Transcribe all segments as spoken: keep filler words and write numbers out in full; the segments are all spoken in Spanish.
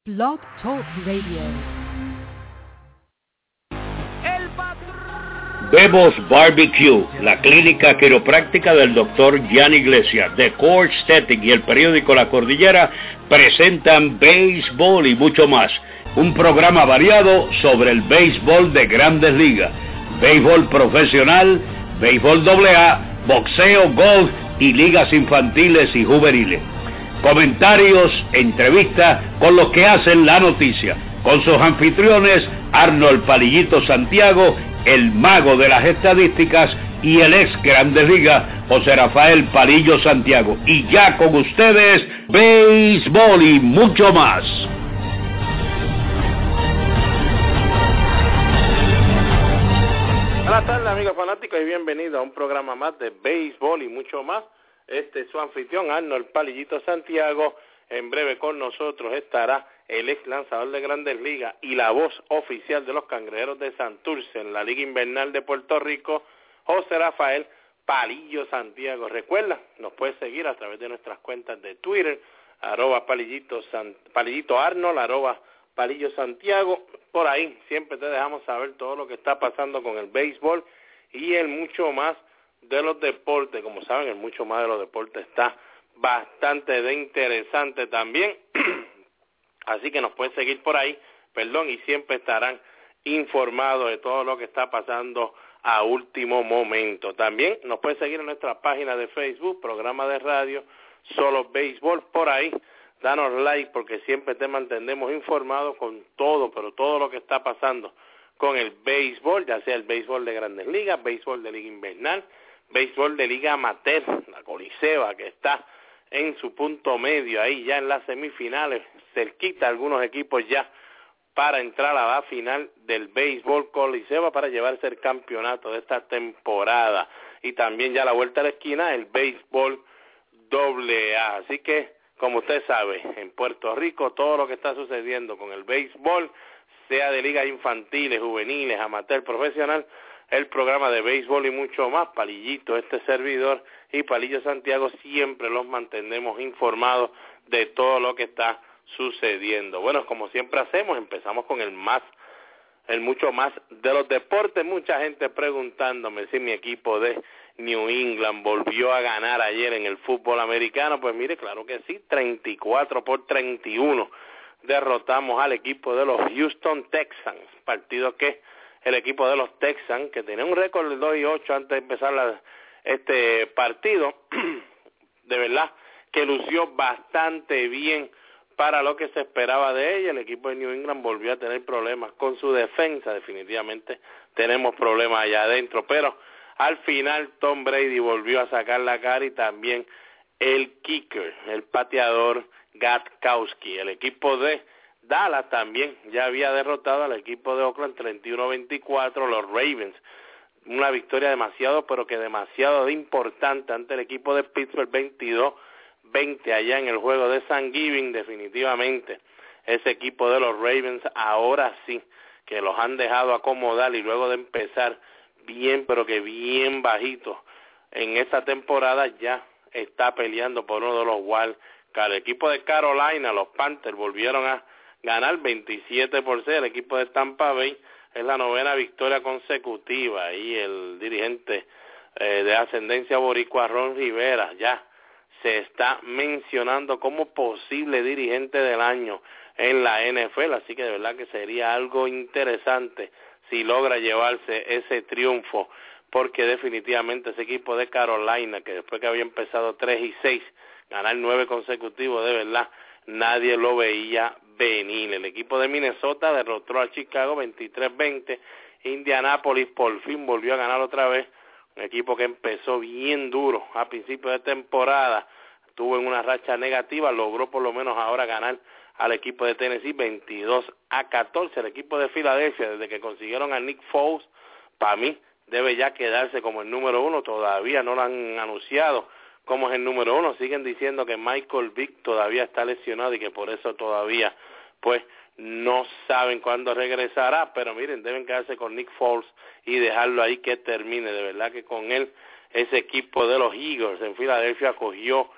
Blog Talk Radio. Bebo's Barbecue, la clínica quiropráctica del doctor Jan Iglesias, The Core Aesthetic y el periódico La Cordillera presentan béisbol y mucho más. Un programa variado sobre el béisbol de Grandes Ligas, béisbol profesional, béisbol doble A, boxeo, golf y ligas infantiles y juveniles. Comentarios, entrevistas con los que hacen la noticia, con sus anfitriones Arnold Palillito Santiago, el mago de las estadísticas, y el ex Grandes Ligas, José Rafael Palillo Santiago. Y ya con ustedes, béisbol y mucho más. Buenas tardes, amigos fanáticos, y bienvenidos a un programa más de béisbol y mucho más. Este es su anfitrión, Arnold Palillito Santiago. En breve con nosotros estará el ex lanzador de Grandes Ligas y la voz oficial de los Cangrejeros de Santurce en la Liga Invernal de Puerto Rico, José Rafael Palillo Santiago. Recuerda, nos puedes seguir a través de nuestras cuentas de Twitter, arroba Palillito, San, Palillito Arnold, arroba Palillo Santiago. Por ahí siempre te dejamos saber todo lo que está pasando con el béisbol y el mucho más de los deportes. Como saben, el mucho más de los deportes está bastante de interesante también. Así que nos pueden seguir por ahí, perdón, y siempre estarán informados de todo lo que está pasando a último momento. También nos pueden seguir en nuestra página de Facebook, programa de radio, Solo Béisbol. Por ahí, danos like porque siempre te mantenemos informados con todo, pero todo lo que está pasando con el béisbol, ya sea el béisbol de Grandes Ligas, béisbol de Liga Invernal, béisbol de Liga Amateur, la Coliseba, que está en su punto medio, ahí ya en las semifinales, cerquita algunos equipos ya para entrar a la final del béisbol Coliseba para llevarse el campeonato de esta temporada. Y también ya a la vuelta de la esquina el béisbol doble A. Así que, como usted sabe, en Puerto Rico todo lo que está sucediendo con el béisbol, sea de ligas infantiles, juveniles, amateur, profesional, el programa de béisbol y mucho más, Palillito, este servidor, y Palillo Santiago, siempre los mantenemos informados de todo lo que está sucediendo. Bueno, como siempre hacemos, empezamos con el más, el mucho más de los deportes. Mucha gente preguntándome si mi equipo de New England volvió a ganar ayer en el fútbol americano. Pues mire, claro que sí, treinta y cuatro por treinta y uno derrotamos al equipo de los Houston Texans, partido que el equipo de los Texans, que tenía un récord de dos y ocho antes de empezar la, este partido, de verdad que lució bastante bien para lo que se esperaba de ella. El equipo de New England volvió a tener problemas con su defensa, definitivamente tenemos problemas allá adentro, pero al final Tom Brady volvió a sacar la cara y también el kicker, el pateador Gostkowski. El equipo de Dallas también ya había derrotado al equipo de Oakland treinta y uno a veinticuatro, los Ravens. Una victoria demasiado, pero que demasiado importante ante el equipo de Pittsburgh, veintidós veinte allá en el juego de Thanksgiving. Definitivamente ese equipo de los Ravens ahora sí que los han dejado acomodar, y luego de empezar bien, pero que bien bajito en esta temporada, ya está peleando por uno de los wild card. El equipo de Carolina, los Panthers, volvieron a ganar veintisiete por seis. El equipo de Tampa Bay es la novena victoria consecutiva, y el dirigente eh, de ascendencia boricua, Ron Rivera, ya se está mencionando como posible dirigente del año en la N F L, así que de verdad que sería algo interesante si logra llevarse ese triunfo, porque definitivamente ese equipo de Carolina, que después que había empezado tres y seis, ganar nueve consecutivos, de verdad nadie lo veía venir. El equipo de Minnesota derrotó a Chicago veintitrés veinte. Indianápolis por fin volvió a ganar otra vez, un equipo que empezó bien duro a principio de temporada, tuvo en una racha negativa, logró por lo menos ahora ganar al equipo de Tennessee veintidós a catorce. El equipo de Filadelfia, desde que consiguieron a Nick Foles, para mí debe ya quedarse como el número uno. Todavía no lo han anunciado como es el número uno. Siguen diciendo que Michael Vick todavía está lesionado y que por eso todavía pues no saben cuándo regresará, pero miren, deben quedarse con Nick Foles y dejarlo ahí que termine. De verdad que con él, ese equipo de los Eagles en Filadelfia cogió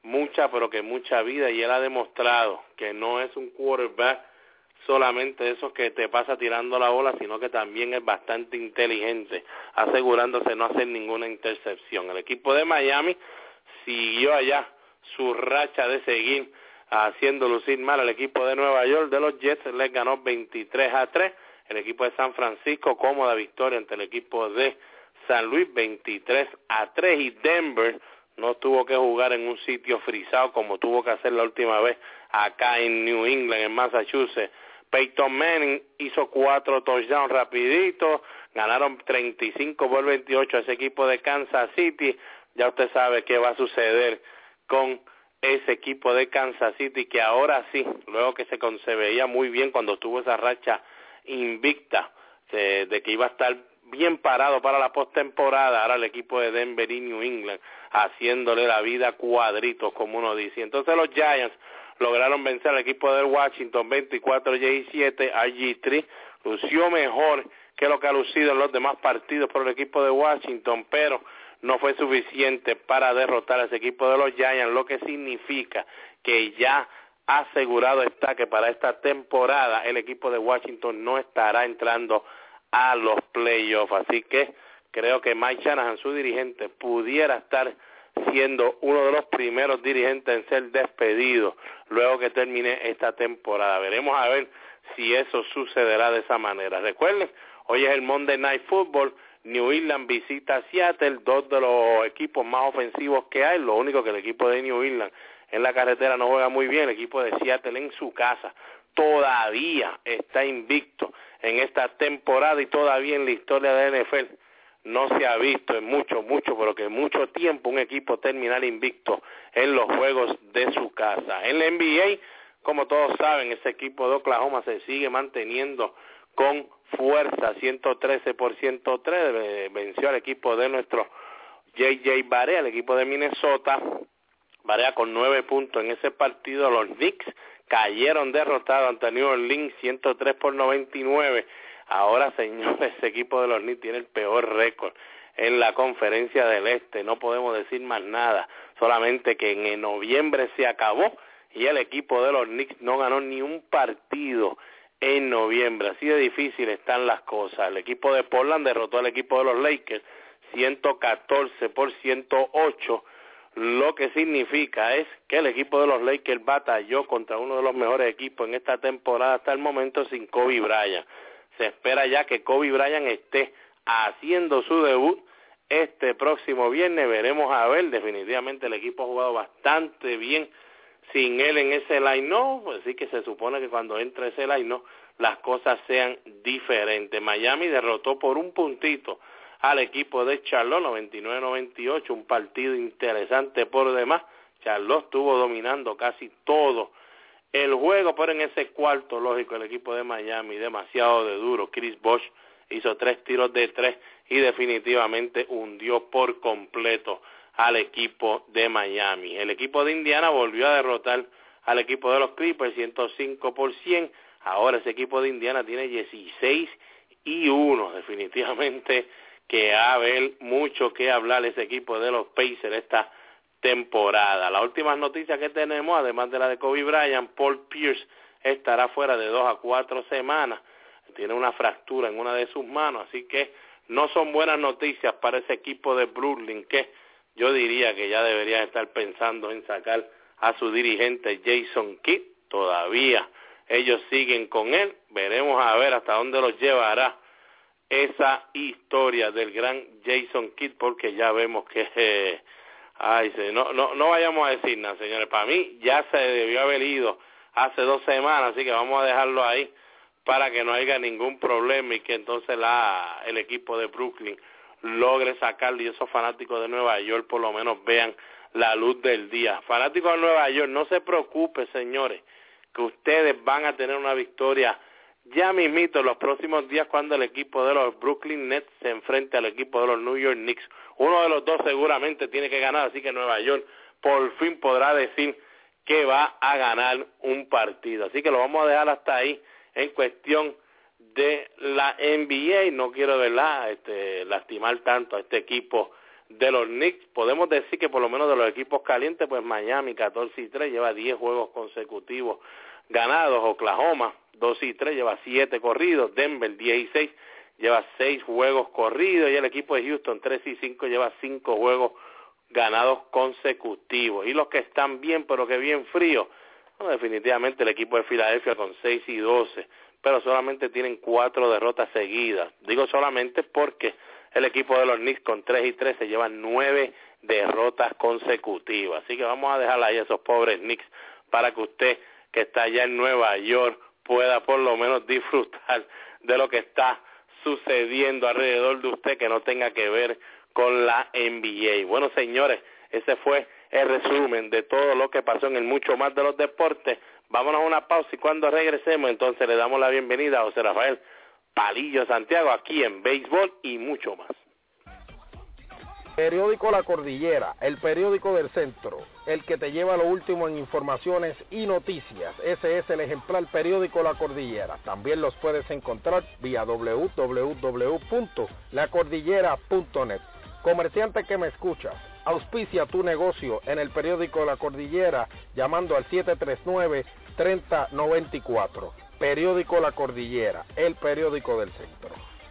mucha, pero que mucha vida, y él ha demostrado que no es un quarterback solamente esos que te pasa tirando la bola, sino que también es bastante inteligente, asegurándose no hacer ninguna intercepción. El equipo de Miami siguió allá su racha de seguir haciendo lucir mal al equipo de Nueva York de los Jets, les ganó veintitrés a tres. El equipo de San Francisco, cómoda victoria ante el equipo de San Luis, veintitrés a tres, y Denver no tuvo que jugar en un sitio frisado como tuvo que hacer la última vez acá en New England, en Massachusetts. Peyton Manning hizo cuatro touchdowns rapidito, ganaron treinta y cinco por veintiocho a ese equipo de Kansas City. Ya usted sabe qué va a suceder con ese equipo de Kansas City, que ahora sí, luego que se, se veía muy bien cuando tuvo esa racha invicta de, de que iba a estar bien parado para la postemporada, ahora el equipo de Denver y New England haciéndole la vida cuadritos, como uno dice. Entonces los Giants lograron vencer al equipo de Washington veinticuatro a diecisiete. R G tres lució mejor que lo que ha lucido en los demás partidos por el equipo de Washington, pero no fue suficiente para derrotar a ese equipo de los Giants, lo que significa que ya asegurado está que para esta temporada el equipo de Washington no estará entrando a los playoffs. Así que creo que Mike Shanahan, su dirigente, pudiera estar siendo uno de los primeros dirigentes en ser despedido luego que termine esta temporada. Veremos a ver si eso sucederá de esa manera. Recuerden, hoy es el Monday Night Football. New England visita a Seattle, dos de los equipos más ofensivos que hay. Lo único que el equipo de New England en la carretera no juega muy bien. El equipo de Seattle en su casa todavía está invicto en esta temporada, y todavía en la historia de N F L no se ha visto en mucho, mucho, pero que mucho tiempo un equipo terminar invicto en los juegos de su casa. En la N B A, como todos saben, ese equipo de Oklahoma se sigue manteniendo con fuerza, ciento trece por ciento tres, venció al equipo de nuestro J J Barea, el equipo de Minnesota. Barea con nueve puntos en ese partido. Los Knicks cayeron derrotados ante New Orleans, ciento tres por noventa y nueve. Ahora, señores, ese equipo de los Knicks tiene el peor récord en la Conferencia del Este. No podemos decir más nada, solamente que en noviembre se acabó y el equipo de los Knicks no ganó ni un partido en noviembre. Así de difícil están las cosas. El equipo de Portland derrotó al equipo de los Lakers ciento catorce por ciento ocho, lo que significa es que el equipo de los Lakers batalló contra uno de los mejores equipos en esta temporada hasta el momento sin Kobe Bryant. Se espera ya que Kobe Bryant esté haciendo su debut este próximo viernes. Veremos a ver. Definitivamente el equipo ha jugado bastante bien sin él en ese line-up, así que se supone que cuando entre ese line-up las cosas sean diferentes. Miami derrotó por un puntito al equipo de Charlotte, noventa y nueve a noventa y ocho, un partido interesante por demás. Charlotte estuvo dominando casi todo el juego, pero en ese cuarto, lógico, el equipo de Miami demasiado de duro. Chris Bosh hizo tres tiros de tres y definitivamente hundió por completo al equipo de Miami. El equipo de Indiana volvió a derrotar al equipo de los Clippers, ciento cinco por cien. Ahora ese equipo de Indiana tiene dieciséis y uno. Definitivamente que va a haber mucho que hablar ese equipo de los Pacers esta temporada. Las últimas noticias que tenemos, además de la de Kobe Bryant, Paul Pierce estará fuera de dos a cuatro semanas. Tiene una fractura en una de sus manos, así que no son buenas noticias para ese equipo de Brooklyn, que yo diría que ya deberían estar pensando en sacar a su dirigente Jason Kidd. Todavía ellos siguen con él. Veremos a ver hasta dónde los llevará esa historia del gran Jason Kidd, porque ya vemos que eh, ay, no, no, no vayamos a decir nada, señores. Para mí ya se debió haber ido hace dos semanas, así que vamos a dejarlo ahí para que no haya ningún problema y que entonces la el equipo de Brooklyn logre sacarlo y esos fanáticos de Nueva York por lo menos vean la luz del día. Fanáticos de Nueva York, no se preocupe, señores, que ustedes van a tener una victoria ya mismito en los próximos días cuando el equipo de los Brooklyn Nets se enfrente al equipo de los New York Knicks. Uno de los dos seguramente tiene que ganar, así que Nueva York por fin podrá decir que va a ganar un partido. Así que lo vamos a dejar hasta ahí en cuestión de la N B A. No quiero, ¿verdad?, este, lastimar tanto a este equipo de los Knicks. Podemos decir que por lo menos de los equipos calientes, pues Miami catorce y tres lleva diez juegos consecutivos ganados. Oklahoma doce y tres lleva siete corridos. Denver diez y seis lleva seis juegos corridos, y el equipo de Houston trece y cinco lleva cinco juegos ganados consecutivos. Y los que están bien, pero que bien fríos, bueno, definitivamente el equipo de Filadelfia con seis y doce, pero solamente tienen cuatro derrotas seguidas. Digo solamente porque el equipo de los Knicks con tres y tres se llevan nueve derrotas consecutivas. Así que vamos a dejar ahí a esos pobres Knicks para que usted, que está allá en Nueva York, pueda por lo menos disfrutar de lo que está sucediendo alrededor de usted, que no tenga que ver con la N B A. Bueno, señores, ese fue el resumen de todo lo que pasó en el mucho más de los deportes. Vámonos a una pausa y cuando regresemos, entonces le damos la bienvenida a José Rafael Palillo Santiago aquí en Béisbol y mucho más. Periódico La Cordillera, el periódico del centro, el que te lleva lo último en informaciones y noticias. Ese es el ejemplar periódico La Cordillera. También los puedes encontrar vía doble u doble u doble u punto la cordillera punto net. Comerciante que me escuchas, auspicia tu negocio en el periódico La Cordillera llamando al siete tres nueve, tres cero nueve cuatro. Periódico La Cordillera, el periódico del centro.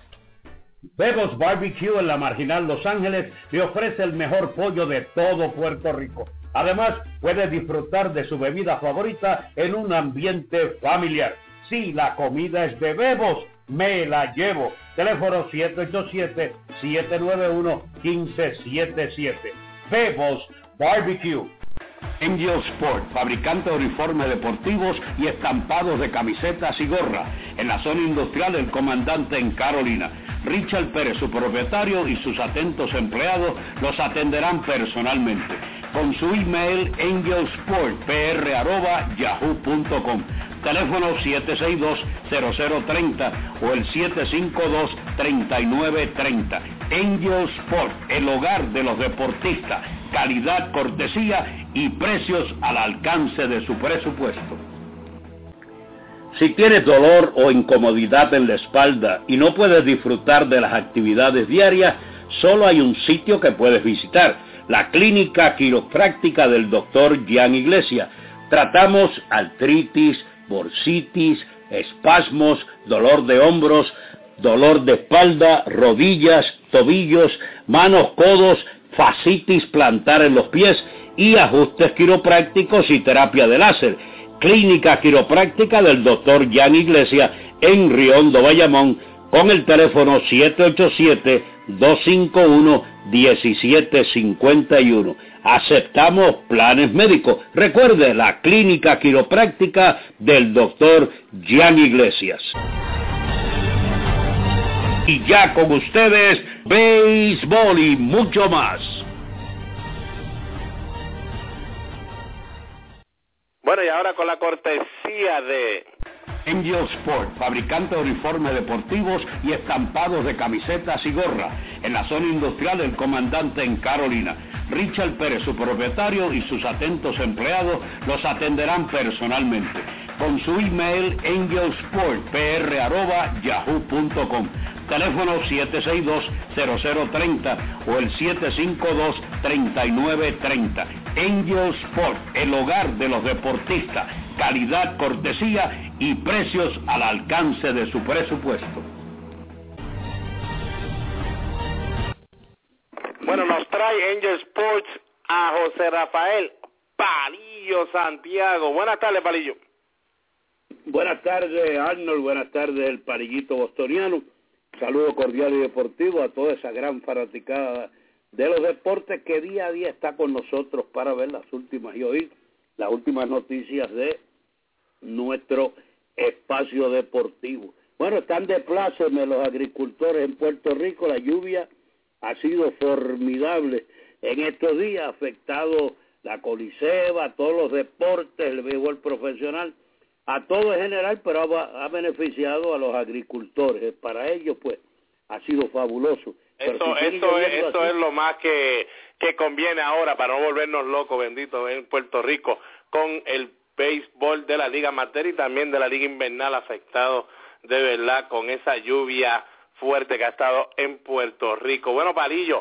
Bebo's Barbecue en la Marginal Los Ángeles le ofrece el mejor pollo de todo Puerto Rico. Además, puede disfrutar de su bebida favorita en un ambiente familiar. Si la comida es de Bebo's, me la llevo. Teléfono siete ocho siete, siete nueve uno, uno cinco siete siete. Bebo's Barbecue. Angel Sport, fabricante de uniformes deportivos y estampados de camisetas y gorras. En la zona industrial El Comandante en Carolina. Richard Pérez, su propietario, y sus atentos empleados los atenderán personalmente. Con su email angelsportpr arroba yahoo punto com. Teléfono siete seis dos, cero cero tres cero o el siete cinco dos, tres nueve tres cero. Angel Sport, el hogar de los deportistas. Calidad, cortesía y precios al alcance de su presupuesto. Si tienes dolor o incomodidad en la espalda y no puedes disfrutar de las actividades diarias, solo hay un sitio que puedes visitar: la Clínica Quiropráctica del doctor Jan Iglesias. Tratamos artritis, bursitis, espasmos, dolor de hombros, dolor de espalda, rodillas, tobillos, manos, codos, fascitis plantar en los pies y ajustes quiroprácticos y terapia de láser. Clínica Quiropráctica del doctor Jan Iglesias en Riondo, Bayamón, con el teléfono siete ocho siete, dos cinco uno, uno siete cinco uno. Aceptamos planes médicos. Recuerde, la Clínica Quiropráctica del doctor Jan Iglesias. Y ya con ustedes, béisbol y mucho más. Bueno, y ahora con la cortesía de Angel Sport, fabricante de uniformes deportivos y estampados de camisetas y gorras. En la zona industrial El Comandante en Carolina. Richard Pérez, su propietario, y sus atentos empleados los atenderán personalmente. Con su email angelsportpr arroba yahoo punto com. Teléfono siete seis dos, cero cero tres cero o el siete cinco dos, tres nueve tres cero. Angel Sport, el hogar de los deportistas. Calidad, cortesía y precios al alcance de su presupuesto. Bueno, nos trae Angel Sports a José Rafael Palillo Santiago. Buenas tardes, Palillo. Buenas tardes, Arnold. Buenas tardes, el Palillito bostoniano. Saludo cordial y deportivo a toda esa gran fanaticada de los deportes que día a día está con nosotros para ver las últimas y oír las últimas noticias de nuestro espacio deportivo. Bueno, están de pláceme los agricultores en Puerto Rico. La lluvia ha sido formidable en estos días, ha afectado la coliseba, todos los deportes, el béisbol profesional, a todo en general, pero ha, ha beneficiado a los agricultores. Para ellos, pues, ha sido fabuloso. Eso, si eso, es, eso es lo más que, que conviene ahora para no volvernos locos, bendito, en Puerto Rico, con el béisbol de la Liga Amateur y también de la Liga Invernal afectado de verdad con esa lluvia fuerte que ha estado en Puerto Rico. Bueno, Palillo,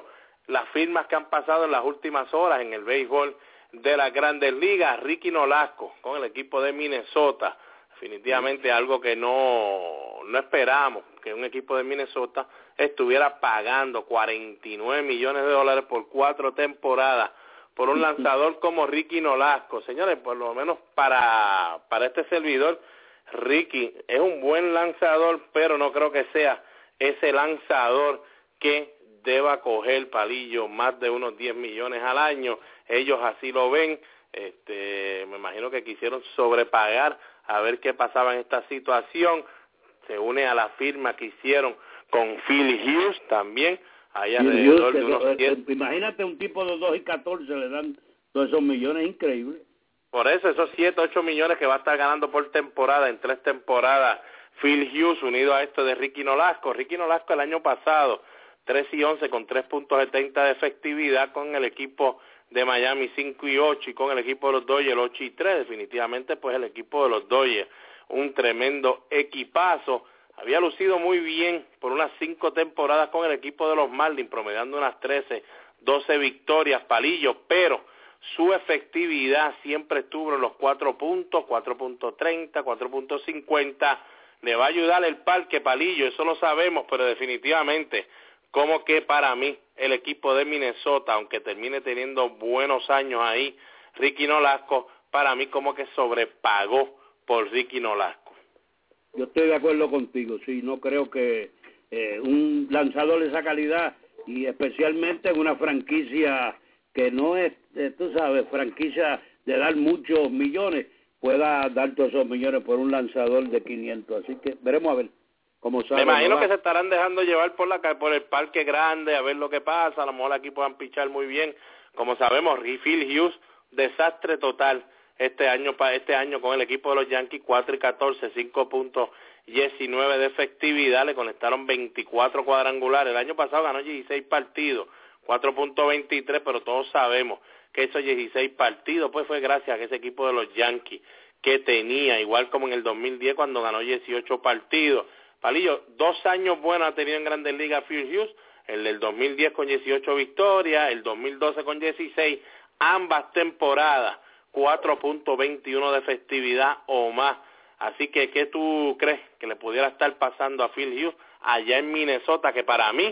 las firmas que han pasado en las últimas horas en el béisbol de las Grandes Ligas. Ricky Nolasco con el equipo de Minnesota, definitivamente algo que no, no esperamos, que un equipo de Minnesota estuviera pagando cuarenta y nueve millones de dólares por cuatro temporadas por un lanzador como Ricky Nolasco. Señores, por lo menos para, para este servidor, Ricky es un buen lanzador, pero no creo que sea ese lanzador que deba coger, Palillo, más de unos diez millones al año. Ellos así lo ven. Este, me imagino que quisieron sobrepagar a ver qué pasaba en esta situación. Se une a la firma que hicieron con Phil Hughes también, ahí alrededor de unos diez. Imagínate un tipo de dos y catorce le dan todos esos millones, increíbles. Por eso, esos siete, ocho millones que va a estar ganando por temporada, en tres temporadas, Phil Hughes, unido a esto de Ricky Nolasco. Ricky Nolasco el año pasado, tres y once con tres punto setenta de efectividad con el equipo de Miami, cinco y ocho, y con el equipo de los Dodgers, ocho y tres. Definitivamente, pues el equipo de los Dodgers, un tremendo equipazo. Había lucido muy bien por unas cinco temporadas con el equipo de los Marlins, promediando unas trece, doce victorias, Palillo, pero su efectividad siempre estuvo en los cuatro puntos, cuatro punto treinta, cuatro punto cincuenta. Le va a ayudar el parque, Palillo, eso lo sabemos, pero definitivamente, como que para mí, el equipo de Minnesota, aunque termine teniendo buenos años ahí, Ricky Nolasco, para mí como que sobrepagó por Ricky Nolasco. Yo estoy de acuerdo contigo, sí, no creo que eh, un lanzador de esa calidad, y especialmente en una franquicia que no es, eh, tú sabes, franquicia de dar muchos millones, pueda dar todos esos millones por un lanzador de quinientos, así que veremos a ver cómo sale. Me imagino que se estarán dejando llevar por la por el parque grande, a ver lo que pasa, a lo mejor aquí puedan pichar muy bien, como sabemos, Phil Hughes, desastre total este año para este año con el equipo de los Yankees, cuatro y catorce, cinco punto diecinueve de efectividad, le conectaron veinticuatro cuadrangulares, el año pasado ganó dieciséis partidos, cuatro punto veintitrés, pero todos sabemos que esos dieciséis partidos pues fue gracias a ese equipo de los Yankees que tenía, igual como en el dos mil diez cuando ganó dieciocho partidos. Palillo, dos años buenos ha tenido en Grandes Ligas Phil Hughes, el del dos mil diez con dieciocho victorias, el dos mil doce con dieciséis, ambas temporadas, cuatro punto veintiuno de efectividad o más. Así que, ¿qué tú crees que le pudiera estar pasando a Phil Hughes allá en Minnesota? Que para mí,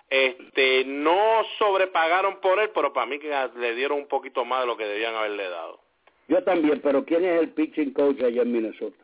este, no sobrepagaron por él, pero para mí que le dieron un poquito más de lo que debían haberle dado. Yo también, pero ¿quién es el pitching coach allá en Minnesota?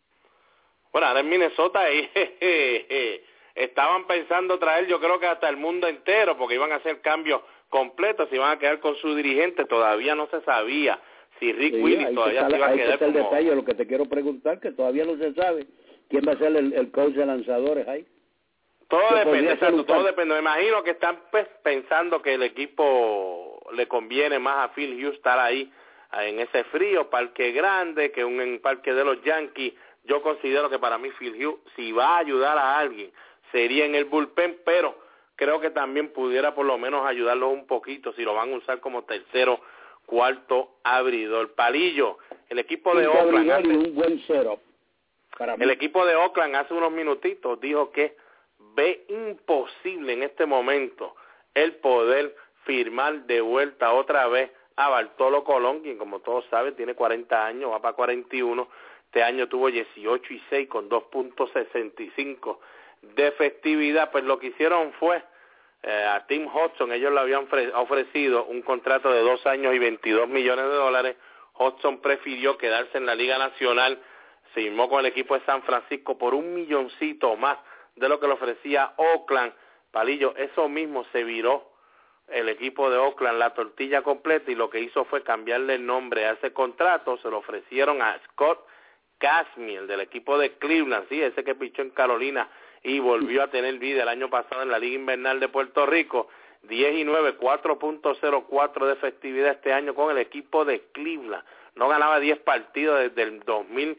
Bueno, ahora en Minnesota eh, eh, eh, estaban pensando traer, yo creo que hasta el mundo entero, porque iban a hacer cambios completos, se iban a quedar con su dirigente, todavía no se sabía si Rick sí, Willis todavía se iba a quedar como... el detalle, lo que te quiero preguntar, que todavía no se sabe quién va a ser el, el coach de lanzadores ahí. Todo depende, exacto, todo depende. Me imagino que están pues, pensando que el equipo le conviene más a Phil Hughes estar ahí en ese frío, parque grande, que un en parque de los Yankees. Yo considero que para mí Phil Hughes, si va a ayudar a alguien, sería en el bullpen, pero creo que también pudiera por lo menos ayudarlos un poquito si lo van a usar como tercero, cuarto abridor. Palillo, el equipo de Oakland hace, un buen setup para mí. El equipo de Oakland hace unos minutitos dijo que ve imposible en este momento el poder firmar de vuelta otra vez a Bartolo Colón, quien como todos saben tiene cuarenta años, va para cuarenta y uno. Este año tuvo dieciocho y seis con dos punto sesenta y cinco de efectividad. Pues lo que hicieron fue eh, a Tim Hudson, ellos le habían ofrecido un contrato de dos años y veintidós millones de dólares. Hudson prefirió quedarse en la Liga Nacional, se firmó con el equipo de San Francisco por un milloncito más de lo que le ofrecía Oakland. Palillo, eso mismo se viró el equipo de Oakland la tortilla completa y lo que hizo fue cambiarle el nombre a ese contrato. Se lo ofrecieron a Scott Kazmir del equipo de Cleveland, sí, ese que pichó en Carolina y volvió a tener vida el año pasado en la Liga Invernal de Puerto Rico. Diez y nueve, cuatro punto cero cuatro de efectividad este año con el equipo de Cleveland. No ganaba diez partidos desde el dos mil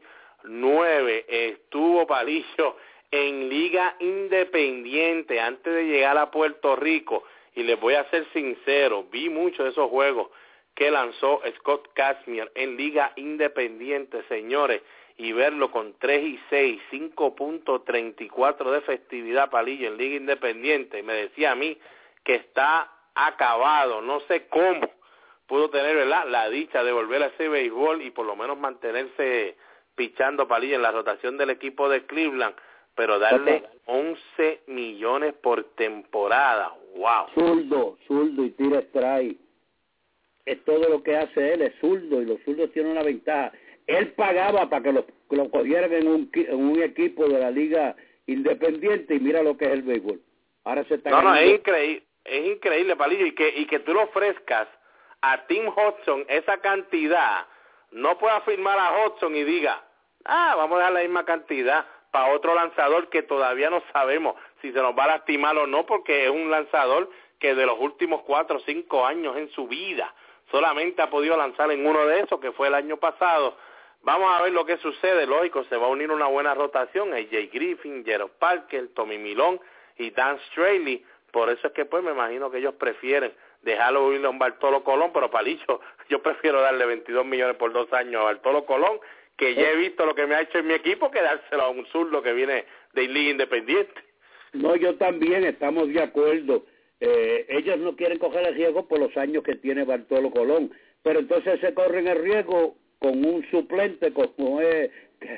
nueve. Estuvo Palillo en Liga Independiente antes de llegar a Puerto Rico. Y les voy a ser sincero, vi muchos de esos juegos que lanzó Scott Kazmir en Liga Independiente, señores, y verlo con tres y seis, cinco punto treinta y cuatro de efectividad, Palillo, en Liga Independiente, me decía a mí que está acabado. No sé cómo pudo tener, ¿verdad?, la dicha de volver a ese béisbol y por lo menos mantenerse pichando, Palillo, en la rotación del equipo de Cleveland, pero darle once millones por temporada. ¡Wow! Zurdo, zurdo y tira strike. Es todo lo que hace él, es zurdo, y los zurdos tienen una ventaja. Él pagaba para que lo, que lo cogieran en un, en un equipo de la liga independiente, y mira lo que es el béisbol. Ahora se está No, ganando. no, es increíble, es increíble, Palillo, y que, y que tú le ofrezcas a Tim Hudson esa cantidad, no pueda firmar a Hudson y diga, ah, vamos a dar la misma cantidad para otro lanzador que todavía no sabemos si se nos va a lastimar o no, porque es un lanzador que de los últimos cuatro o cinco años en su vida solamente ha podido lanzar en uno de esos, que fue el año pasado. Vamos a ver lo que sucede. Lógico, se va a unir una buena rotación, A J Griffin, Gerald Parker, Tommy Milón y Dan Straley. Por eso es que pues me imagino que ellos prefieren dejarlo ir a un Bartolo Colón, pero Palillo, yo prefiero darle veintidós millones por dos años a Bartolo Colón, que ya he visto lo que me ha hecho en mi equipo, que dárselo a un zurdo que viene de Liga Independiente. No, yo también, estamos de acuerdo. Eh, ellos no quieren coger el riesgo por los años que tiene Bartolo Colón, pero entonces se corren el riesgo con un suplente como es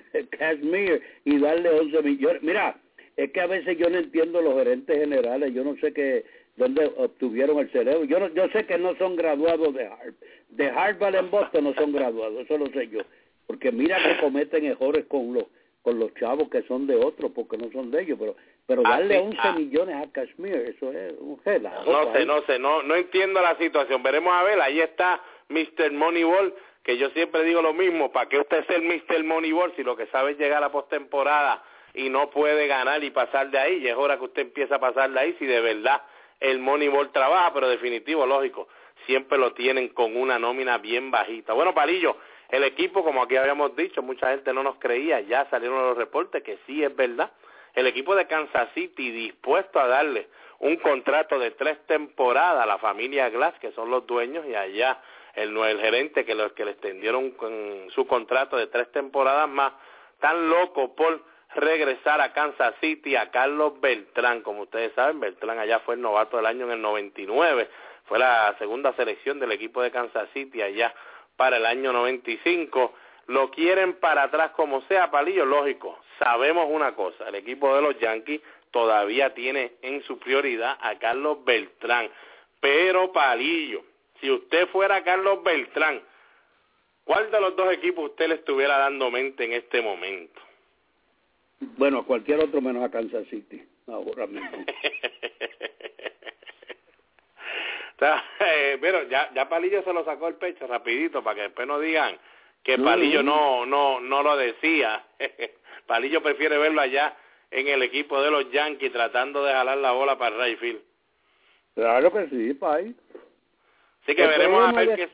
Kazmir y darle once millones. Mira, es que a veces yo no entiendo los gerentes generales, yo no sé qué dónde obtuvieron el cerebro. Yo no, yo sé que no son graduados de Harvard. De Harvard en Boston no son graduados, eso lo sé yo. Porque mira que cometen errores con los con los chavos que son de otros, porque no son de ellos, pero pero darle Así, once ah. millones a Kazmir, eso es un relajo. No sé, no sé, no no entiendo la situación. Veremos a ver, ahí está mister Moneyball, que yo siempre digo lo mismo, ¿para qué usted es el mister Moneyball si lo que sabe es llegar a la postemporada y no puede ganar y pasar de ahí? Y es hora que usted empiece a pasar de ahí si de verdad el Moneyball trabaja, pero definitivo, lógico, siempre lo tienen con una nómina bien bajita. Bueno, Palillo, el equipo, como aquí habíamos dicho, mucha gente no nos creía, ya salieron los reportes que sí es verdad. El equipo de Kansas City dispuesto a darle un contrato de tres temporadas a la familia Glass, que son los dueños, y allá el, el gerente que, los, que le extendieron con su contrato de tres temporadas más, tan loco por regresar a Kansas City a Carlos Beltrán. Como ustedes saben, Beltrán allá fue el novato del año en el noventa y nueve, fue la segunda selección del equipo de Kansas City allá para el año noventa y cinco. Lo quieren para atrás como sea, Palillo, lógico. Sabemos una cosa, el equipo de los Yankees todavía tiene en su prioridad a Carlos Beltrán. Pero, Palillo, si usted fuera Carlos Beltrán, ¿cuál de los dos equipos usted le estuviera dando mente en este momento? Bueno, a cualquier otro menos a Kansas City, ahora mismo. Pero ya, ya Palillo se lo sacó el pecho rapidito para que después no digan que Palillo no no no lo decía. Palillo prefiere verlo allá en el equipo de los Yankees tratando de jalar la bola para el right field. Claro que sí, Pai. Así que el veremos a ver de, qué...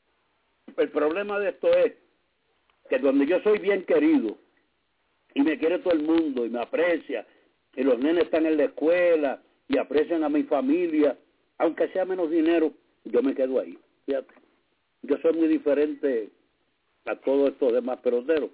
El problema de esto es que donde yo soy bien querido y me quiere todo el mundo y me aprecia, y los nenes están en la escuela y aprecian a mi familia, aunque sea menos dinero, yo me quedo ahí. Fíjate, yo soy muy diferente a todos estos demás peloteros.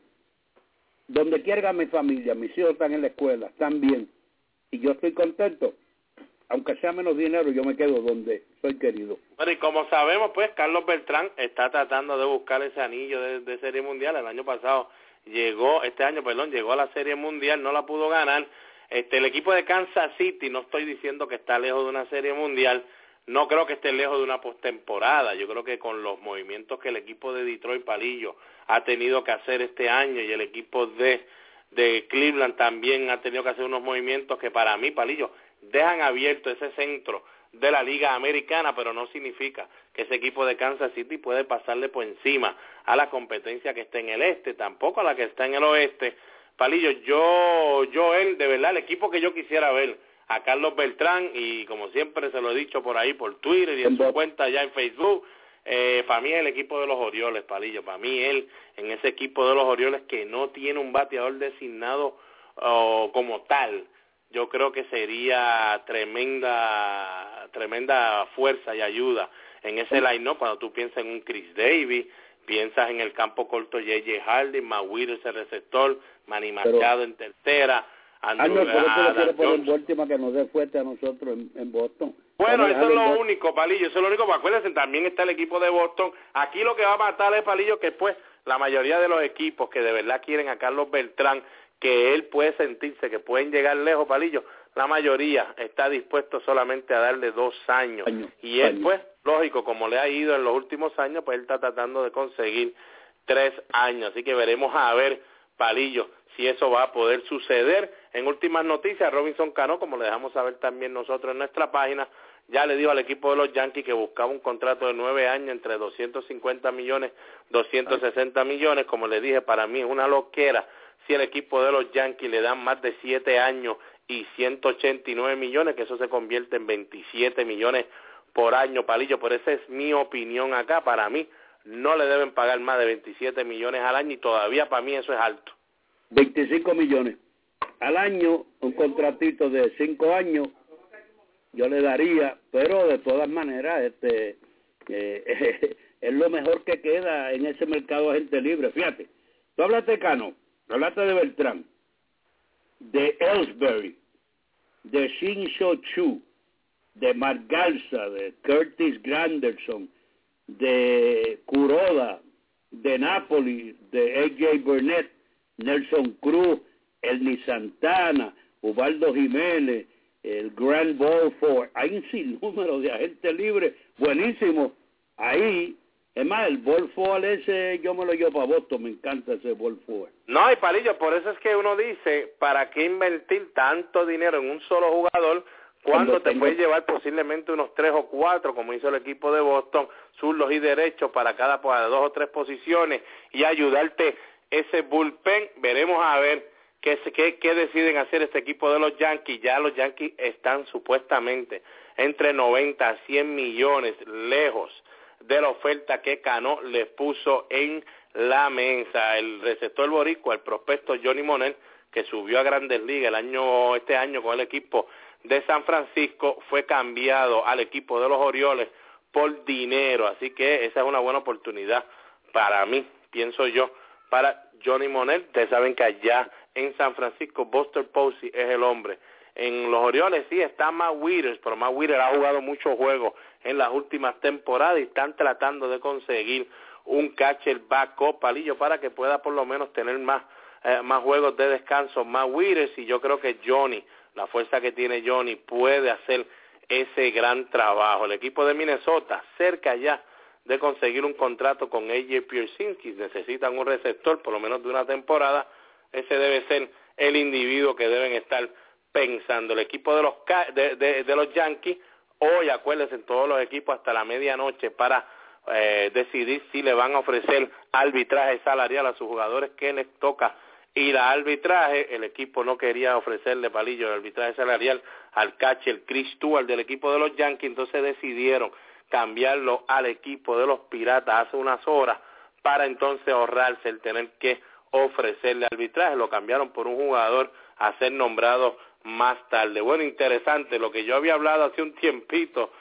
Donde quiera mi familia, mis hijos están en la escuela, están bien, y yo estoy contento, aunque sea menos dinero, yo me quedo donde soy querido. Bueno, y como sabemos, pues, Carlos Beltrán está tratando de buscar ese anillo de, de Serie Mundial. El año pasado llegó, este año, perdón, llegó a la Serie Mundial, no la pudo ganar. Este, el equipo de Kansas City, no estoy diciendo que está lejos de una Serie Mundial, no creo que esté lejos de una postemporada. Yo creo que con los movimientos que el equipo de Detroit, Palillo, ha tenido que hacer este año, y el equipo de, de Cleveland también ha tenido que hacer unos movimientos que para mí, Palillo, dejan abierto ese centro de la Liga Americana, pero no significa que ese equipo de Kansas City puede pasarle por encima a la competencia que está en el este, tampoco a la que está en el oeste. Palillo, yo, yo él, de verdad, el equipo que yo quisiera ver, a Carlos Beltrán, y como siempre se lo he dicho por ahí, por Twitter y en su cuenta ya en Facebook, eh, para mí es el equipo de los Orioles, Palillo, para mí él, en ese equipo de los Orioles que no tiene un bateador designado oh, como tal, yo creo que sería tremenda tremenda fuerza y ayuda en ese line-up. Cuando tú piensas en un Chris Davis, piensas en el campo corto J J Hardy, Maguire ese receptor, Manny Machado en tercera, Andrew, Arnold, ¿por qué tú le quieres poner Jones. Baltimore que nos dé fuerte a nosotros en, en Boston? Bueno, Vamos a eso es lo dejarlo en único, Palillo, eso es lo único, pero acuérdense, también está el equipo de Boston. Aquí lo que va a matar es, Palillo, que pues la mayoría de los equipos que de verdad quieren a Carlos Beltrán, que él puede sentirse que pueden llegar lejos, Palillo, la mayoría está dispuesto solamente a darle dos años. Año, y él año. pues, lógico, como le ha ido en los últimos años, pues él está tratando de conseguir tres años. Así que veremos a ver, Palillo, si eso va a poder suceder. En últimas noticias, Robinson Cano, como le dejamos saber también nosotros en nuestra página, ya le dijo al equipo de los Yankees que buscaba un contrato de nueve años entre doscientos cincuenta millones, doscientos sesenta millones. Como le dije, para mí es una loquera si el equipo de los Yankees le dan más de siete años y ciento ochenta y nueve millones, que eso se convierte en veintisiete millones por año, Palillo. Pero esa es mi opinión acá. Para mí no le deben pagar más de veintisiete millones al año y todavía para mí eso es alto. veinticinco millones al año, un contratito de cinco años, yo le daría, pero de todas maneras, este, eh, es lo mejor que queda en ese mercado de gente libre. Fíjate, tú hablaste de Cano, hablaste de Beltrán, de Ellsbury, de Shin-Soo Choo, de Mark Garza, de Curtis Granderson, de Kuroda, de Napoli, de A J Burnett, Nelson Cruz, Elni Santana, Ubaldo Jiménez, el Grand Balfour. Hay un sinnúmero de agentes libres buenísimo ahí. Es más, el Balfour ese yo me lo llevo para Boston, me encanta ese Balfour. No, y Palillo, por eso es que uno dice, ¿para qué invertir tanto dinero en un solo jugador cuando, cuando te tengo... puedes llevar posiblemente unos tres o cuatro, como hizo el equipo de Boston, zurdos y derechos para cada para dos o tres posiciones y ayudarte ese bullpen? Veremos a ver qué, qué, qué deciden hacer este equipo de los Yankees. Ya los Yankees están supuestamente entre noventa a cien millones lejos de la oferta que Cano les puso en la mesa. El receptor boricua, el prospecto Johnny Monell, que subió a Grandes Ligas el año este año con el equipo de San Francisco, fue cambiado al equipo de los Orioles por dinero. Así que esa es una buena oportunidad para mí, pienso yo, para Johnny Monell. Ustedes saben que allá en San Francisco Buster Posey es el hombre. En los Orioles sí está Matt Wieters, pero Matt Wieters ha jugado muchos juegos en las últimas temporadas y están tratando de conseguir un catcher backup, Palillo, para que pueda por lo menos tener más eh, más juegos de descanso Matt Wieters. Y yo creo que Johnny, la fuerza que tiene Johnny, puede hacer ese gran trabajo. El equipo de Minnesota, cerca ya de conseguir un contrato con A J Pierzynski, necesitan un receptor por lo menos de una temporada. Ese debe ser el individuo que deben estar pensando. El equipo de los de, de, de los Yankees, hoy acuérdense, en todos los equipos hasta la medianoche para eh, decidir si le van a ofrecer arbitraje salarial a sus jugadores que les toca ir a arbitraje. El equipo no quería ofrecerle, Palillo, el arbitraje salarial al catcher Chris Stewart del equipo de los Yankees, entonces decidieron cambiarlo al equipo de los Piratas hace unas horas para entonces ahorrarse el tener que ofrecerle arbitraje. Lo cambiaron por un jugador a ser nombrado más tarde. Bueno, interesante, lo que yo había hablado hace un tiempito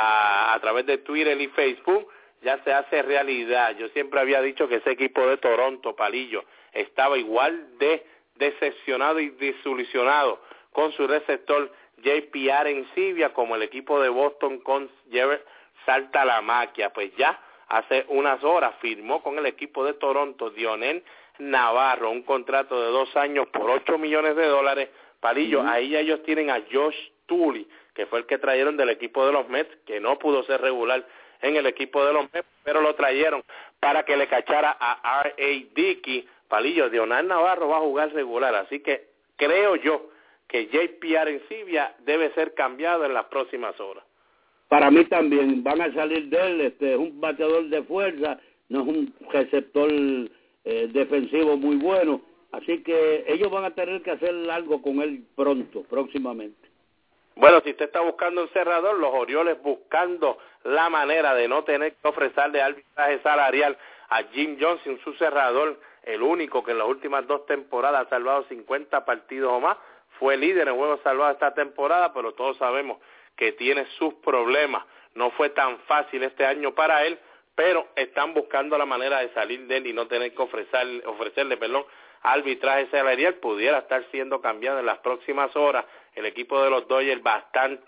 a, a través de Twitter y Facebook ya se hace realidad. Yo siempre había dicho que ese equipo de Toronto, Palillo, estaba igual de decepcionado y desilusionado con su receptor J P Arencibia como el equipo de Boston con Jever Saltalamacchia. Pues ya hace unas horas firmó con el equipo de Toronto Dionel Navarro un contrato de dos años por ocho millones de dólares. Palillo, uh-huh. Ahí ellos tienen a Josh Tully, que fue el que trajeron del equipo de los Mets, que no pudo ser regular en el equipo de los Mets, pero lo trajeron para que le cachara a R A Dickey. Palillo, Dionel Navarro va a jugar regular, así que creo yo que J P Arencibia debe ser cambiado en las próximas horas. Para mí también van a salir de él, este, es un bateador de fuerza, no es un receptor eh, defensivo muy bueno, así que ellos van a tener que hacer algo con él pronto, próximamente. Bueno, si usted está buscando un cerrador, los Orioles buscando la manera de no tener que ofrecerle arbitraje salarial a Jim Johnson, su cerrador, el único que en las últimas dos temporadas ha salvado cincuenta partidos o más, fue líder en juegos salvados esta temporada, pero todos sabemos que tiene sus problemas. No fue tan fácil este año para él, pero están buscando la manera de salir de él y no tener que ofrecer, ofrecerle perdón, arbitraje salarial. Pudiera estar siendo cambiado en las próximas horas. El equipo de los Dodgers bastante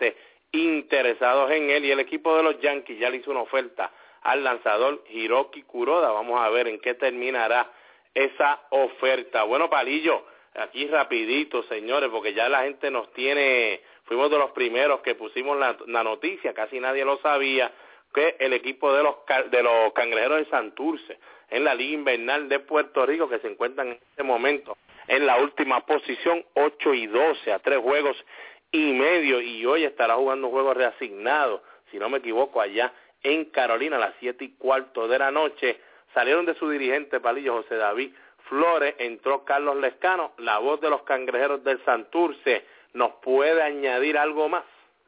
interesados en él, y el equipo de los Yankees ya le hizo una oferta al lanzador Hiroki Kuroda. Vamos a ver en qué terminará esa oferta. Bueno, Palillo, aquí rapidito, señores, porque ya la gente nos tiene, fuimos de los primeros que pusimos la, la noticia, casi nadie lo sabía, que el equipo de los de los Cangrejeros de Santurce en la Liga Invernal de Puerto Rico, que se encuentran en este momento en la última posición, ocho y doce, a tres juegos y medio, y hoy estará jugando un juego reasignado, si no me equivoco, allá en Carolina a las siete y cuarto de la noche. Salieron de su dirigente, Palillo, José David Flores, entró Carlos Lescano, la voz de los Cangrejeros del Santurce. ¿Nos puede añadir algo más?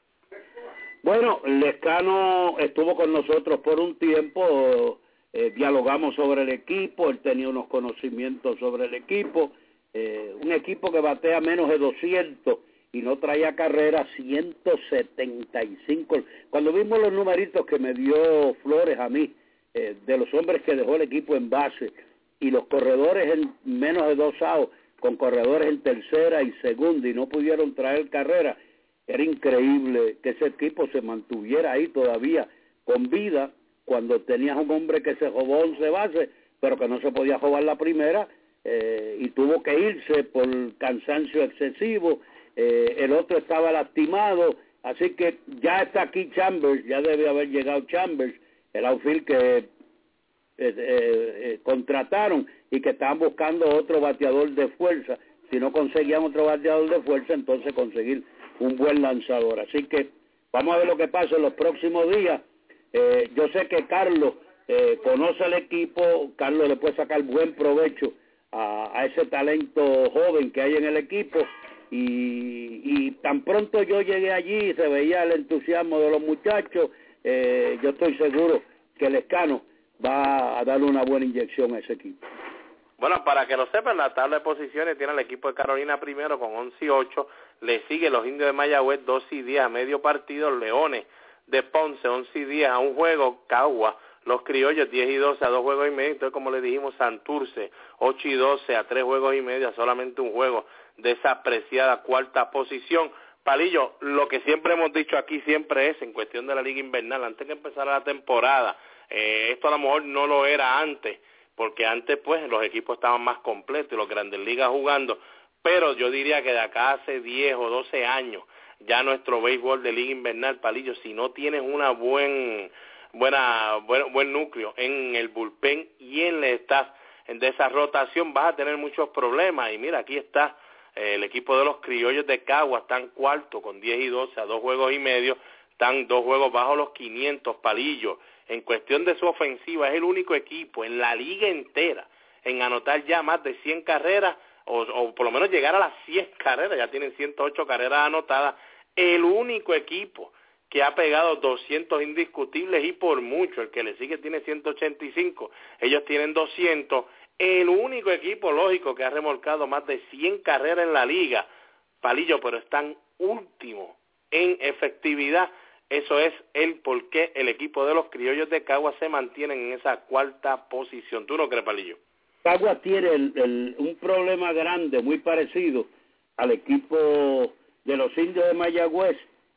Bueno, Lescano estuvo con nosotros por un tiempo, eh, dialogamos sobre el equipo, él tenía unos conocimientos sobre el equipo, eh, un equipo que batea menos de doscientos y no traía carrera, ciento setenta y cinco. Cuando vimos los numeritos que me dio Flores a mí, eh, de los hombres que dejó el equipo en base, y los corredores en menos de dos outs, con corredores en tercera y segunda, y no pudieron traer carrera, era increíble que ese equipo se mantuviera ahí todavía con vida, cuando tenías un hombre que se jugó once bases, pero que no se podía jugar la primera, eh, y tuvo que irse por cansancio excesivo. Eh, el otro estaba lastimado, así que ya está aquí Chambers, ya debe haber llegado Chambers, el outfield que eh, eh, eh, contrataron y que estaban buscando otro bateador de fuerza. Si no conseguían otro bateador de fuerza, entonces conseguir un buen lanzador. Así que vamos a ver lo que pasa en los próximos días. Eh, yo sé que Carlos eh, conoce el equipo, Carlos le puede sacar buen provecho a, a ese talento joven que hay en el equipo, y, y tan pronto yo llegué allí y se veía el entusiasmo de los muchachos, eh, yo estoy seguro que el Lescano va a darle una buena inyección a ese equipo. Bueno, para que lo sepan, la tabla de posiciones tiene el equipo de Carolina primero con once y ocho, le sigue los Indios de Mayagüez doce y diez a medio partido, Leones de Ponce once y diez a un juego, Cagua, los Criollos diez y doce a dos juegos y medio, entonces como le dijimos, Santurce ocho y doce a tres juegos y medio, a solamente un juego de esa apreciada cuarta posición. Palillo, lo que siempre hemos dicho aquí siempre es, en cuestión de la Liga Invernal, antes que empezara la temporada, eh, esto a lo mejor no lo era antes, porque antes pues los equipos estaban más completos y los Grandes Ligas jugando, pero yo diría que de acá hace diez o doce años, ya nuestro béisbol de Liga Invernal, Palillo, si no tienes una buen, buena, buen, buen núcleo en el bullpen y en el staff de esa rotación, vas a tener muchos problemas. Y mira, aquí está eh, el equipo de los Criollos de Cagua, están cuarto con diez y doce a dos juegos y medio, están dos juegos bajo los quinientos, Palillo. En cuestión de su ofensiva, es el único equipo en la liga entera en anotar ya más de cien carreras, o, o por lo menos llegar a las cien carreras, ya tienen ciento ocho carreras anotadas, el único equipo que ha pegado doscientos indiscutibles y por mucho, el que le sigue tiene ciento ochenta y cinco, ellos tienen doscientos, el único equipo lógico que ha remolcado más de cien carreras en la liga, Palillo, pero están últimos en efectividad. Eso es el por qué el equipo de los Criollos de Cagua se mantiene en esa cuarta posición. ¿Tú no crees, Palillo? Cagua tiene el, el, un problema grande, muy parecido al equipo de los Indios de Mayagüez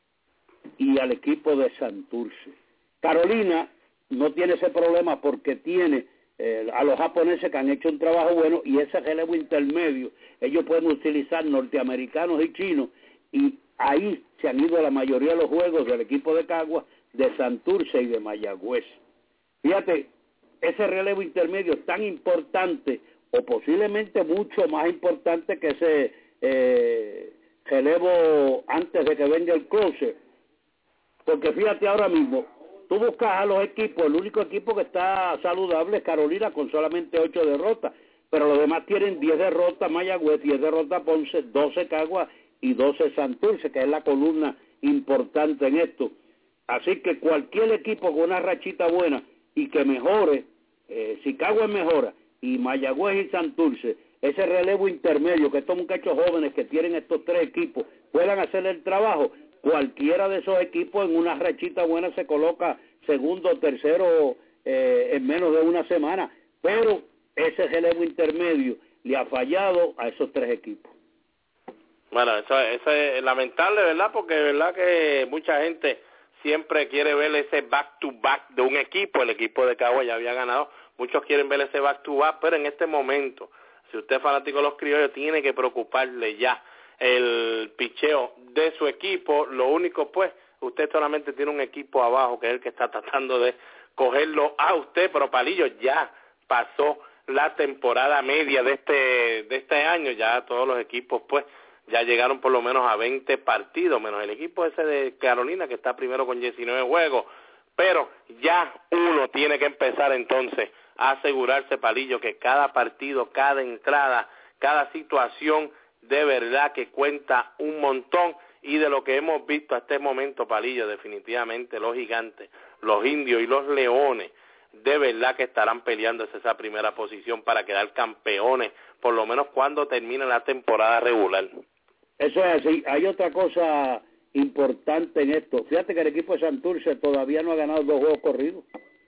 y al equipo de Santurce. Carolina no tiene ese problema porque tiene eh, a los japoneses que han hecho un trabajo bueno, y ese relevo intermedio, ellos pueden utilizar norteamericanos y chinos, y ahí se han ido la mayoría de los juegos del equipo de Cagua, de Santurce y de Mayagüez. Fíjate, ese relevo intermedio es tan importante, o posiblemente mucho más importante que ese eh, relevo antes de que venga el closer. Porque fíjate ahora mismo, tú buscas a los equipos, el único equipo que está saludable es Carolina con solamente ocho derrotas, pero los demás tienen diez derrotas Mayagüez, diez derrotas Ponce, doce Cagua y doce Santurce, que es la columna importante en esto. Así que cualquier equipo con una rachita buena y que mejore, eh, si Cagua mejora y Mayagüez y Santurce, ese relevo intermedio, que estos muchachos jóvenes que tienen estos tres equipos puedan hacer el trabajo, cualquiera de esos equipos en una rachita buena se coloca segundo o tercero eh, en menos de una semana, pero ese relevo intermedio le ha fallado a esos tres equipos. Bueno, eso, eso es lamentable, ¿verdad? Porque es verdad que mucha gente siempre quiere ver ese back-to-back de un equipo. El equipo de Cagua ya había ganado. Muchos quieren ver ese back-to-back, pero en este momento, si usted es fanático de los criollos, tiene que preocuparle ya el picheo de su equipo. Lo único, pues, usted solamente tiene un equipo abajo, que es el que está tratando de cogerlo a usted, pero Palillo ya pasó la temporada media de este de este año, ya todos los equipos, pues, ya llegaron por lo menos a veinte partidos, menos el equipo ese de Carolina, que está primero con diecinueve juegos, pero ya uno tiene que empezar entonces a asegurarse, Palillo, que cada partido, cada entrada, cada situación, de verdad que cuenta un montón, y de lo que hemos visto hasta este momento, Palillo, definitivamente los gigantes, los indios y los leones, de verdad que estarán peleándose esa primera posición para quedar campeones, por lo menos cuando termine la temporada regular. Eso es así. Hay otra cosa importante en esto. Fíjate que el equipo de Santurce todavía no ha ganado dos juegos corridos.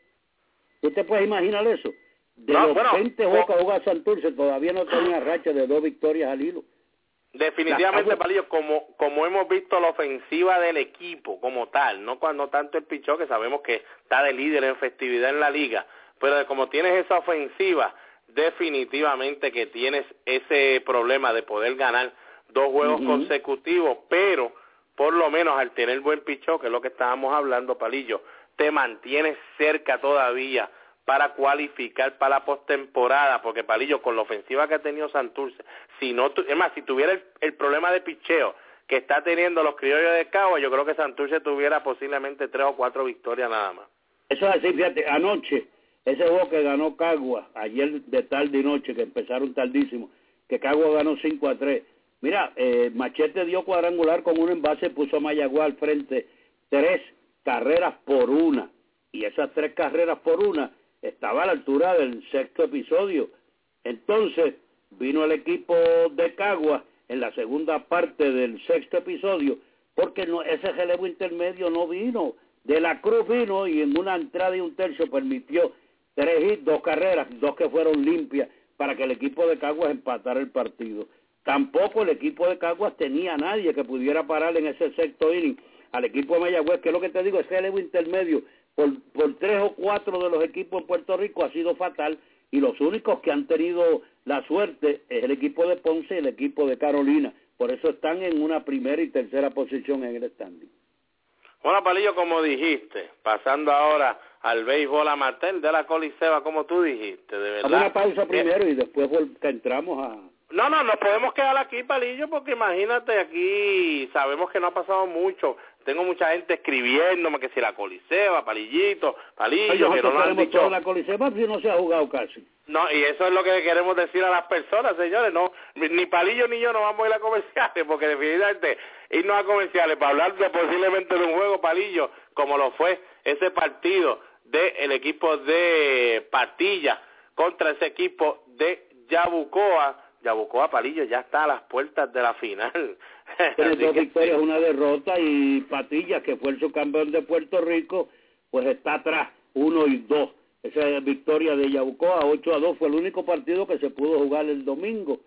¿Tú te puedes imaginar eso? De no, los bueno, veinte juegos que juega Santurce, todavía no tiene una racha de dos victorias al hilo. Definitivamente, Palillo, como como hemos visto la ofensiva del equipo como tal, no cuando tanto el pichón, que sabemos que está de líder en efectividad en la liga, pero como tienes esa ofensiva, definitivamente que tienes ese problema de poder ganar dos juegos uh-huh. consecutivos, pero por lo menos al tener buen pichón, que es lo que estábamos hablando, Palillo, te mantienes cerca todavía para cualificar para la postemporada, porque Palillo, con la ofensiva que ha tenido Santurce, si no, es más, si tuviera el, el problema de picheo que está teniendo los criollos de Cagua, yo creo que Santurce tuviera posiblemente tres o cuatro victorias nada más. Eso es así, fíjate, anoche, ese juego que ganó Cagua, ayer de tarde y noche, que empezaron tardísimo, que Cagua ganó cinco a tres. Mira, eh, Machete dio cuadrangular con un envase, puso a Mayagüez al frente, tres carreras por una, y esas tres carreras por una estaba a la altura del sexto episodio. Entonces vino el equipo de Cagua en la segunda parte del sexto episodio, porque no, ese relevo intermedio no vino. De la Cruz vino y en una entrada y un tercio permitió tres hits, dos carreras, dos que fueron limpias, para que el equipo de Caguas empatara el partido. Tampoco el equipo de Caguas tenía a nadie que pudiera parar en ese sexto inning al equipo de Mayagüez, que es lo que te digo, ese relevo intermedio por, por tres o cuatro de los equipos en Puerto Rico ha sido fatal, y los únicos que han tenido la suerte es el equipo de Ponce y el equipo de Carolina. Por eso están en una primera y tercera posición en el standing. Bueno, Palillo, como dijiste, pasando ahora al béisbol amateur de la Coliseba, como tú dijiste, de verdad. Haz una pausa primero eh, y después entramos a... No, no, nos podemos quedar aquí, Palillo, porque imagínate, aquí sabemos que no ha pasado mucho. Tengo mucha gente escribiéndome que si la Coliseba, Palillito, Palillo, que no lo han dicho. Toda la Coliseba si no se ha jugado casi. No, y eso es lo que queremos decir a las personas, señores. No, ni Palillo ni yo nos vamos a ir a comerciales, porque definitivamente irnos a comerciales para hablar de posiblemente de un juego, Palillo, como lo fue ese partido del equipo de Patilla contra ese equipo de Yabucoa. Yabucoa, Palillo, ya está a las puertas de la final. Tiene dos victorias, sí. Una derrota, y Patilla, que fue el subcampeón de Puerto Rico, pues está atrás, uno y dos. Esa victoria de Yabucoa, ocho a dos, fue el único partido que se pudo jugar el domingo.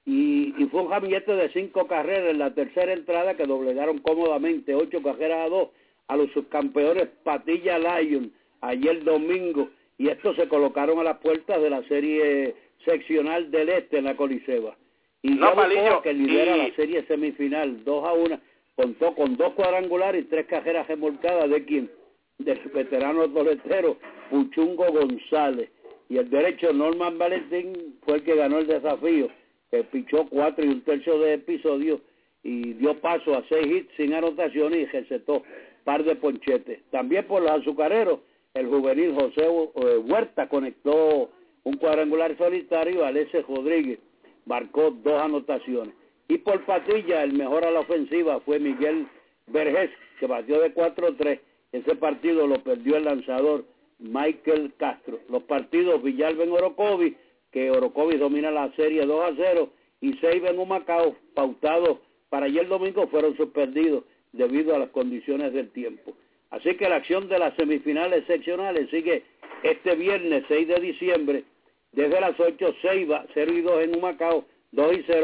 Y, y fue un ramillete de cinco carreras en la tercera entrada que doblegaron cómodamente, ocho carreras a dos, a los subcampeones Patilla Lions ayer domingo. Y estos se colocaron a las puertas de la serie seccional del este en la Coliseba. Y no, Palillo, que lidera y... la serie semifinal, dos a una, contó con dos cuadrangulares y tres carreras remolcadas de quien, del veterano toletero Puchungo González. Y el derecho Norman Valentín fue el que ganó el desafío, que pichó cuatro y un tercio de episodio y dio paso a seis hits sin anotaciones y recetó par de ponchetes. También por los azucareros, el juvenil José Huerta conectó un cuadrangular solitario, Alexis Rodríguez marcó dos anotaciones. Y por Patilla, el mejor a la ofensiva fue Miguel Vergés, que batió de cuatro a tres. Ese partido lo perdió el lanzador Michael Castro. Los partidos Villalba en Orocovis, que Orocovis domina la serie dos a cero, y Seiba en Humacao, pautados para ayer domingo, fueron suspendidos debido a las condiciones del tiempo. Así que la acción de las semifinales seccionales sigue este viernes seis de diciembre, desde las ocho, Seiba cero y dos en Humacao, dos y cero,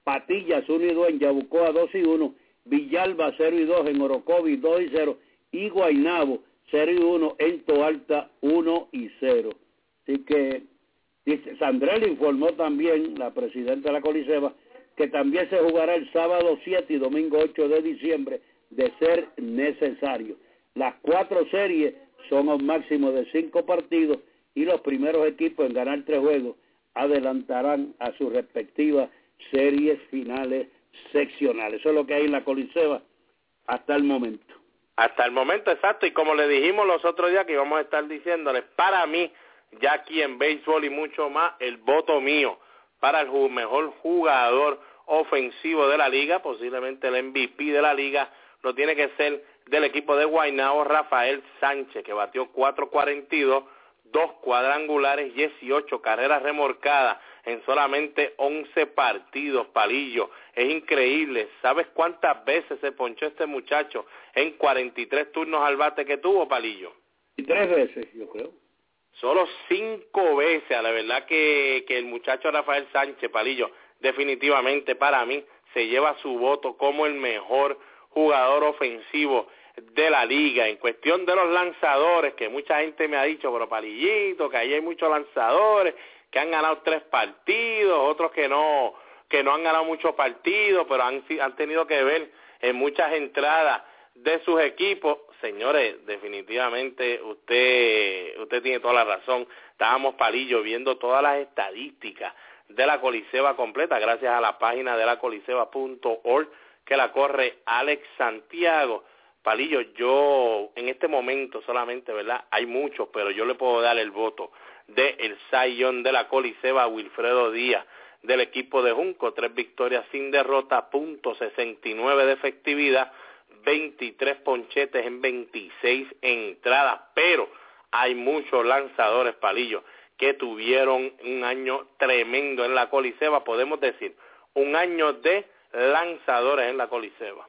Patillas uno y dos en Yabucoa dos y uno, Villalba cero y dos en Orocovis dos y cero, y Guaynabo cero y uno en Toalta uno y cero. Así que dice, Sandrell informó también, la presidenta de la Coliseba, que también se jugará el sábado siete y domingo ocho de diciembre de ser necesario. Las cuatro series son a un máximo de cinco partidos y los primeros equipos en ganar tres juegos adelantarán a sus respectivas series finales seccionales. Eso es lo que hay en la Coliseba hasta el momento. Hasta el momento, exacto, y como le dijimos los otros días que íbamos a estar diciéndoles, para mí, ya aquí en béisbol y mucho más, el voto mío para el mejor jugador ofensivo de la liga, posiblemente el M V P de la liga, lo tiene que ser del equipo de Guaynabo, Rafael Sánchez, que batió cuatro cuarenta y dos, dos cuadrangulares, dieciocho carreras remolcadas en solamente once partidos, Palillo. Es increíble. ¿Sabes cuántas veces se ponchó este muchacho en cuarenta y tres turnos al bate que tuvo, Palillo? Y tres veces, yo creo. Solo cinco veces. A la verdad que, que el muchacho Rafael Sánchez, Palillo, definitivamente para mí se lleva su voto como el mejor jugador ofensivo de la liga. En cuestión de los lanzadores, que mucha gente me ha dicho, pero Palillito, que ahí hay muchos lanzadores que han ganado tres partidos, otros que no que no han ganado muchos partidos, pero han, han tenido que ver en muchas entradas de sus equipos. Señores, definitivamente usted usted tiene toda la razón. Estábamos, Palillo, viendo todas las estadísticas de la Coliseba completa, gracias a la página de la coliseba punto org, que la corre Alex Santiago. Palillo, yo en este momento solamente, ¿verdad? Hay muchos, pero yo le puedo dar el voto de el Cy Young de la Coliseba, Wilfredo Díaz, del equipo de Junco, tres victorias sin derrota, punto sesenta y nueve de efectividad, veintitrés ponchetes en veintiséis entradas, pero hay muchos lanzadores, Palillo, que tuvieron un año tremendo en la Coliseba, podemos decir, un año de lanzadores en la Coliseba.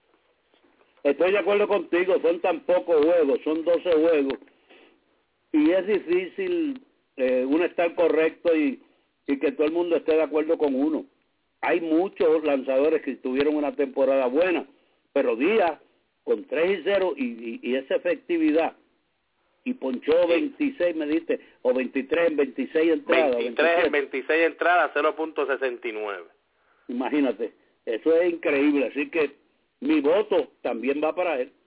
Estoy de acuerdo contigo, son tan pocos juegos, son doce juegos, y es difícil eh, uno estar correcto y, y que todo el mundo esté de acuerdo con uno. Hay muchos lanzadores que tuvieron una temporada buena, pero Díaz con tres y cero y, y, y esa efectividad, y ponchó veintiséis, me diste, o veintitrés en veintiséis entradas. veintitrés en veintiséis entradas, cero punto sesenta y nueve. Imagínate, eso es increíble, así que mi voto también va para él.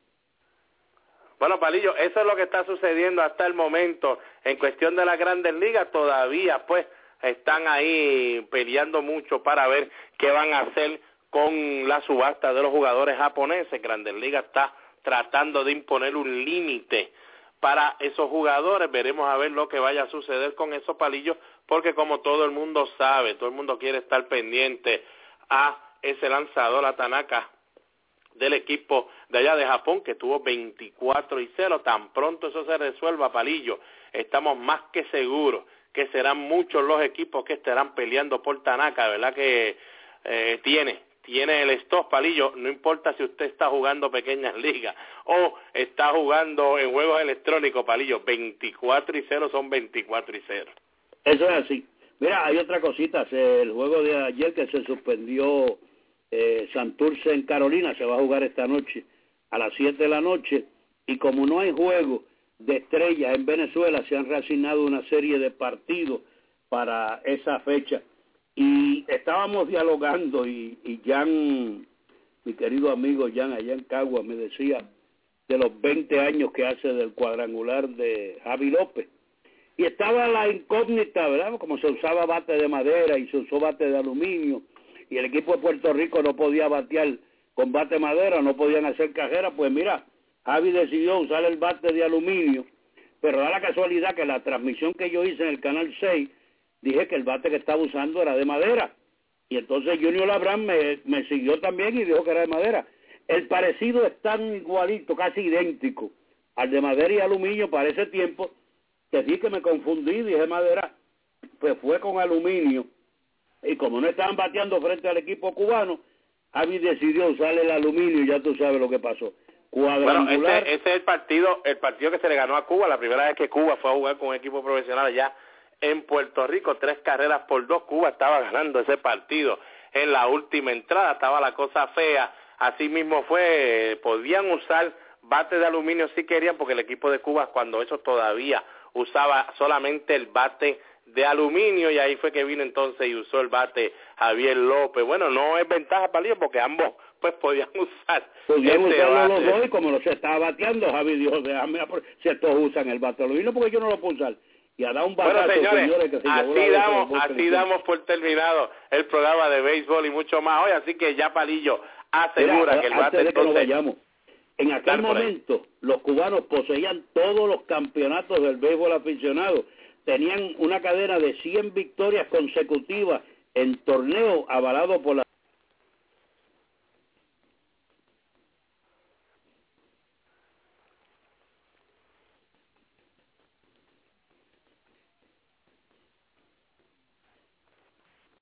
Bueno, Palillo, eso es lo que está sucediendo hasta el momento. En cuestión de las Grandes Ligas, todavía pues están ahí peleando mucho para ver qué van a hacer con la subasta de los jugadores japoneses. Grandes Ligas está tratando de imponer un límite para esos jugadores. Veremos a ver lo que vaya a suceder con esos, Palillos, porque como todo el mundo sabe, todo el mundo quiere estar pendiente a ese lanzador, a Tanaka, del equipo de allá de Japón, que tuvo veinticuatro y cero. Tan pronto eso se resuelva, Palillo, estamos más que seguros que serán muchos los equipos que estarán peleando por Tanaka, ¿verdad? Que eh, tiene, tiene el stock, Palillo, no importa si usted está jugando pequeñas ligas o está jugando en juegos electrónicos, Palillo, veinticuatro y cero son veinticuatro y cero. Eso es así. Mira, hay otra cosita, el juego de ayer que se suspendió, eh, Santurce en Carolina, se va a jugar esta noche a las siete de la noche, y como no hay juego de estrellas en Venezuela, se han reasignado una serie de partidos para esa fecha, y estábamos dialogando, y, y Jan, mi querido amigo Jan allá en Cagua, me decía de los veinte años que hace del cuadrangular de Javi López, y estaba la incógnita, ¿verdad? Como se usaba bate de madera y se usó bate de aluminio, y el equipo de Puerto Rico no podía batear con bate de madera, no podían hacer carrera. Pues mira, Javi decidió usar el bate de aluminio, pero da la casualidad que la transmisión que yo hice en el Canal seis, dije que el bate que estaba usando era de madera, y entonces Junior Labran me, me siguió también y dijo que era de madera. El parecido es tan igualito, casi idéntico al de madera y aluminio para ese tiempo, que sí que me confundí, dije madera, pues fue con aluminio, y como no estaban bateando frente al equipo cubano, Javi decidió usar el aluminio, y ya tú sabes lo que pasó. Cuadrangular. Bueno, ese, ese es el partido, el partido que se le ganó a Cuba, la primera vez que Cuba fue a jugar con un equipo profesional allá en Puerto Rico, tres carreras por dos. Cuba estaba ganando ese partido en la última entrada, estaba la cosa fea. Así mismo fue, podían usar bate de aluminio si querían, porque el equipo de Cuba cuando eso todavía usaba solamente el bate de aluminio, y ahí fue que vino entonces y usó el bate Javier López. Bueno, no es ventaja para ellos porque ambos pues podían usar podían este usarlo bate. los dos, y como no se estaba bateando, Javi dijo, déjame, si estos usan el bate de aluminio, porque yo no lo puedo usar. Y a dar un batazo, bueno, señores, señores, que se así damos, así damos por terminado el programa de béisbol y mucho más hoy, así que ya Palillo asegura Mira, que el antes bate de que entonces... nos vayamos, en aquel momento los cubanos poseían todos los campeonatos del béisbol aficionado, tenían una cadena de cien victorias consecutivas en torneos avalados por la